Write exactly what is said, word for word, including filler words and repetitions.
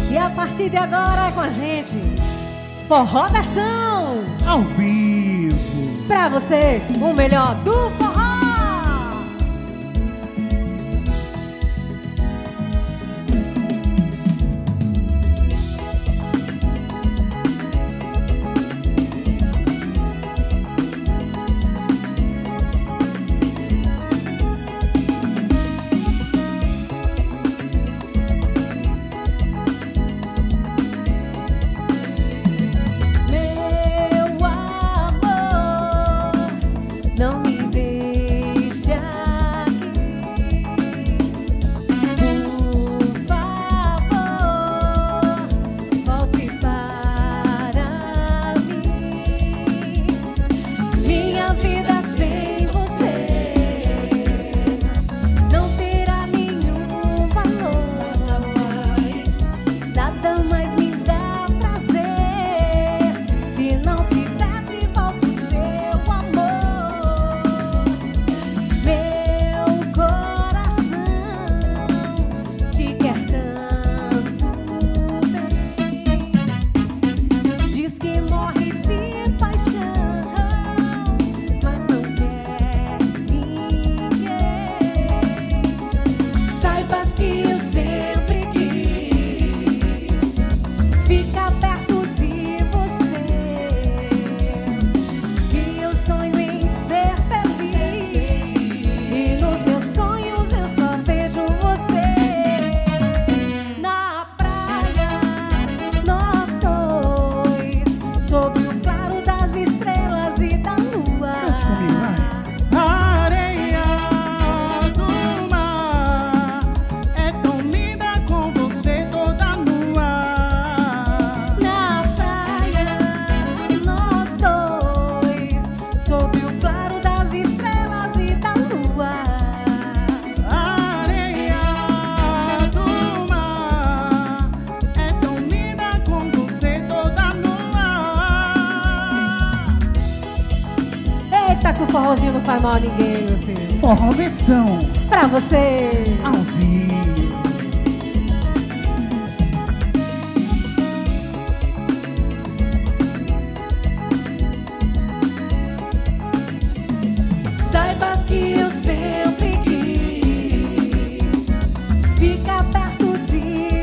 E a partir de agora com a gente, Forró Versão ao vivo. Pra você, o melhor do forró. Não me deixe aqui, por favor, volte para mim. Minha vida sem você não terá nenhum valor, nada mais me dá prazer se não tiver de volta o seu amor. Eita, que o forrozinho não faz mal a ninguém, meu filho. Forró Versão pra você ao vivo. Saibas que eu sempre quis ficar perto de